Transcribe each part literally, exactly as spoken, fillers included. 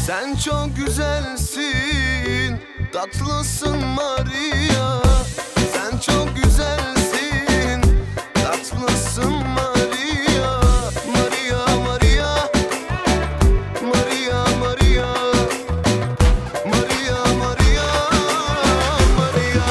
Sen çok güzelsin, tatlısın Maria. Sen çok güzelsin, tatlısın Maria. Maria, Maria, Maria, Maria, Maria, Maria, Maria.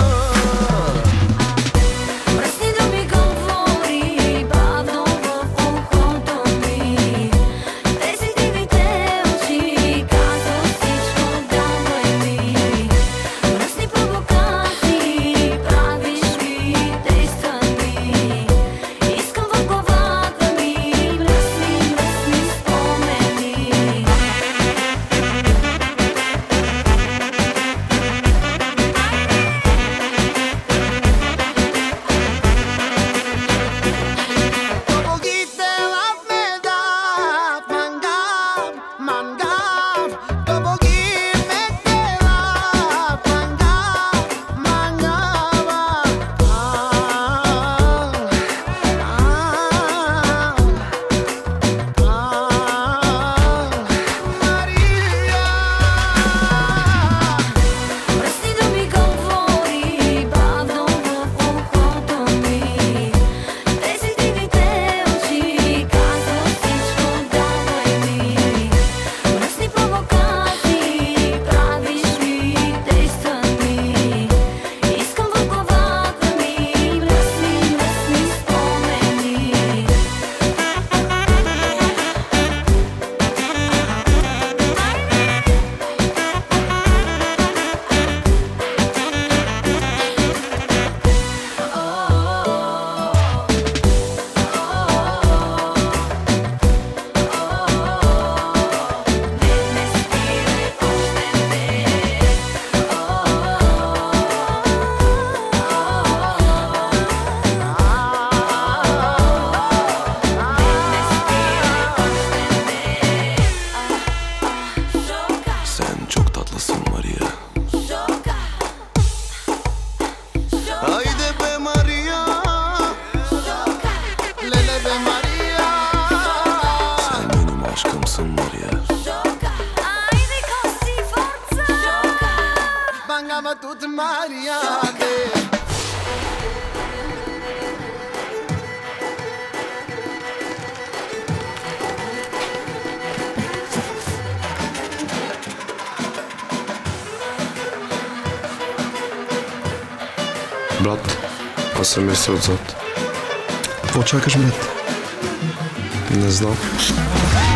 Прости, да ми говори бавно в ухото ми. Тези дивите очи казват всичко, давай ми. Мръсни провокации правиш ми, действай ми. Искам в главата ми мръсни, мръсни спомени. Tobogite laf me daf, mangaf, mangaf. Tobogit me te laf, mangaf, mangaf. Ah, ah, ah, Maria. Прости, да ми говори бавно в ухото ми. Тези дивите очи казват всичко, давай ми. Мръсни провокации правиш ми, действай ми. Искам в главата ми мръсни, мръсни спомени. Sen çok tatlısın Maria. Haydi be Maria, lele be Maria. Sen benim aşkımsın Maria. Айде, Коси, форца! Bangama tut Maria de. Брат, аз съм Меси отзад. Какво чакаш, брат? Не знам.